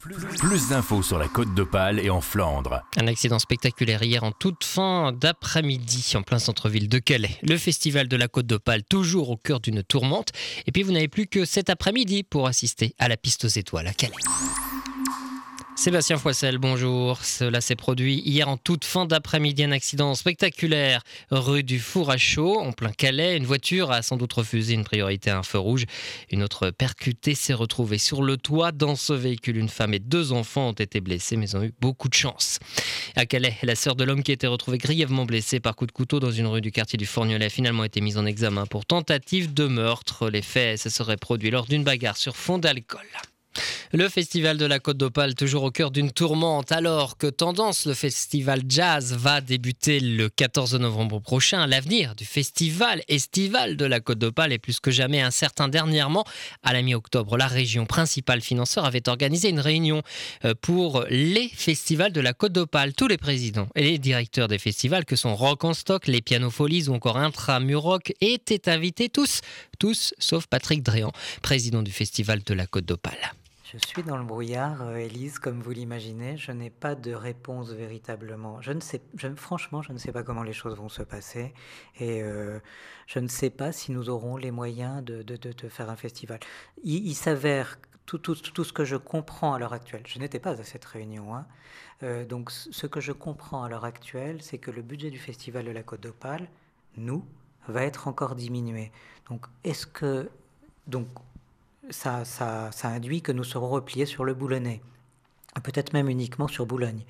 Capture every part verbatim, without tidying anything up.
Plus d'infos sur la Côte d'Opale et en Flandre. Un accident spectaculaire hier en toute fin d'après-midi en plein centre-ville de Calais. Le festival de la Côte d'Opale toujours au cœur d'une tourmente. Et puis vous n'avez plus que cet après-midi pour assister à la piste aux étoiles à Calais. Sébastien Foissel, bonjour. Cela s'est produit hier en toute fin d'après-midi. Un accident spectaculaire rue du Four à Chaud, en plein Calais. Une voiture a sans doute refusé une priorité à un feu rouge. Une autre percutée s'est retrouvée sur le toit. Dans ce véhicule, une femme et deux enfants ont été blessés, mais ont eu beaucoup de chance. À Calais, la sœur de l'homme qui a été retrouvé grièvement blessé par coup de couteau dans une rue du quartier du Fourgnelet a finalement été mise en examen pour tentative de meurtre. Les faits se seraient produits lors d'une bagarre sur fond d'alcool. Le festival de la Côte d'Opale, toujours au cœur d'une tourmente, alors que Tendance, le festival jazz, va débuter le quatorze novembre prochain. L'avenir du festival estival de la Côte d'Opale est plus que jamais incertain. Dernièrement, à la mi-octobre, la région principale financeur avait organisé une réunion pour les festivals de la Côte d'Opale. Tous les présidents et les directeurs des festivals, que sont Rock en Stock, les Pianofolies ou encore Intramuroc, étaient invités tous, tous sauf Patrick Dréan, président du festival de la Côte d'Opale. Je suis dans le brouillard, euh, Élise, comme vous l'imaginez. Je n'ai pas de réponse véritablement. Je ne sais, je, franchement, je ne sais pas comment les choses vont se passer. Et euh, je ne sais pas si nous aurons les moyens de, de, de, de faire un festival. Il, il s'avère, tout, tout, tout ce que je comprends à l'heure actuelle, je n'étais pas à cette réunion, hein, euh, donc ce que je comprends à l'heure actuelle, c'est que le budget du Festival de la Côte d'Opale, nous, va être encore diminué. Donc, est-ce que... Donc, Ça, ça, ça induit que nous serons repliés sur le Boulonnais, peut-être même uniquement sur Boulogne.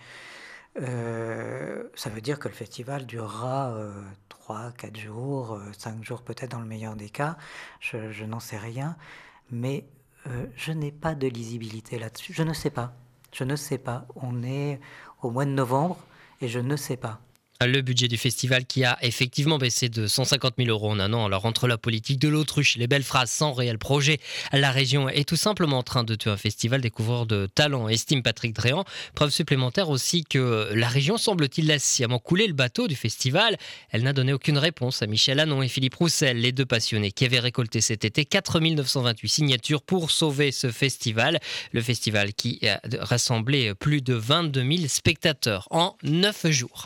Euh, ça veut dire que le festival durera euh, trois, quatre jours, euh, cinq jours peut-être dans le meilleur des cas, je, je n'en sais rien, mais euh, je n'ai pas de lisibilité là-dessus, je ne sais pas, je ne sais pas, on est au mois de novembre et je ne sais pas. Le budget du festival qui a effectivement baissé de cent cinquante mille euros en un an. Alors entre la politique de l'autruche, les belles phrases sans réel projet, la région est tout simplement en train de tuer un festival découvreur de talent, estime Patrick Dréan. Preuve supplémentaire aussi que la région semble-t-il a sciemment coulé le bateau du festival. Elle n'a donné aucune réponse à Michel Hanon et Philippe Roussel, les deux passionnés qui avaient récolté cet été quatre mille neuf cent vingt-huit signatures pour sauver ce festival. Le festival qui a rassemblé plus de vingt-deux mille spectateurs en neuf jours.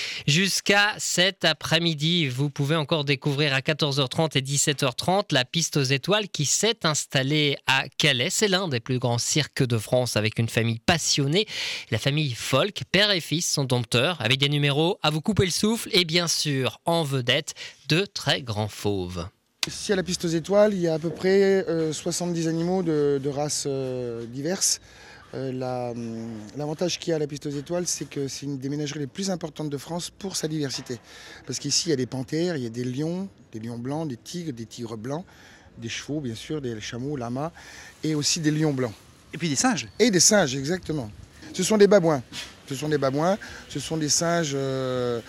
Jusqu'à cet après-midi, vous pouvez encore découvrir à quatorze heures trente et dix-sept heures trente la piste aux étoiles qui s'est installée à Calais. C'est l'un des plus grands cirques de France avec une famille passionnée. La famille Folk, père et fils, sont dompteurs avec des numéros à vous couper le souffle et bien sûr, en vedette, de très grands fauves. Ici à la piste aux étoiles, il y a à peu près euh, soixante-dix animaux de, de races euh, diverses. Euh, la, l'avantage qu'il y a à la piste aux étoiles, c'est que c'est une des ménageries les plus importantes de France pour sa diversité. Parce qu'ici, il y a des panthères, il y a des lions, des lions blancs, des tigres, des tigres blancs, des chevaux, bien sûr, des chameaux, lamas, et aussi des lions blancs. Et puis des singes. Et des singes, exactement. Ce sont des babouins. Ce sont des babouins, ce sont des singes euh,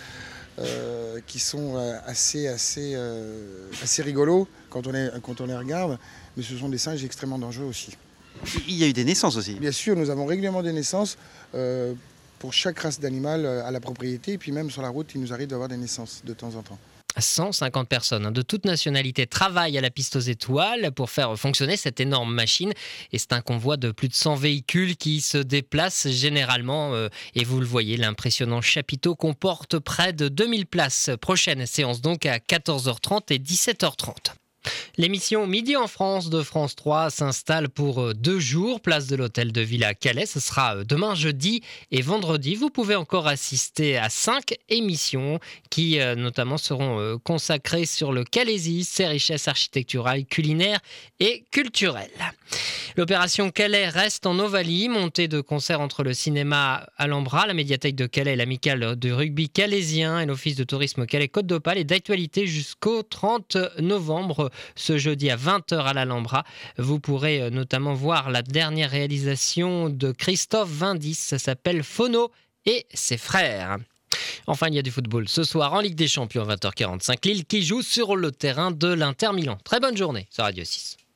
euh, qui sont assez, assez, euh, assez rigolos quand on, les, quand on les regarde, mais ce sont des singes extrêmement dangereux aussi. Il y a eu des naissances aussi. Bien sûr, nous avons régulièrement des naissances euh, pour chaque race d'animal à la propriété. Et puis même sur la route, il nous arrive d'avoir des naissances de temps en temps. cent cinquante personnes de toute nationalité travaillent à la piste aux étoiles pour faire fonctionner cette énorme machine. Et c'est un convoi de plus de cent véhicules qui se déplacent généralement. Euh, et vous le voyez, l'impressionnant chapiteau comporte près de deux mille places. Prochaine séance donc à quatorze heures trente et dix-sept heures trente. L'émission Midi en France de France trois s'installe pour deux jours, place de l'Hôtel de Ville à Calais. Ce sera demain jeudi et vendredi. Vous pouvez encore assister à cinq émissions qui euh, notamment seront euh, consacrées sur le Calaisis, ses richesses architecturales, culinaires et culturelles. L'opération Calais reste en Ovalie, montée de concert entre le cinéma Alhambra, la médiathèque de Calais, l'amicale de rugby calaisien et l'office de tourisme Calais-Côte d'Opale est d'actualité jusqu'au trente novembre. Ce jeudi à vingt heures à l'Alhambra, vous pourrez notamment voir la dernière réalisation de Christophe Vindis, ça s'appelle Phono et ses frères. Enfin, il y a du football ce soir en Ligue des Champions à vingt heures quarante-cinq. Lille qui joue sur le terrain de l'Inter Milan. Très bonne journée sur Radio six.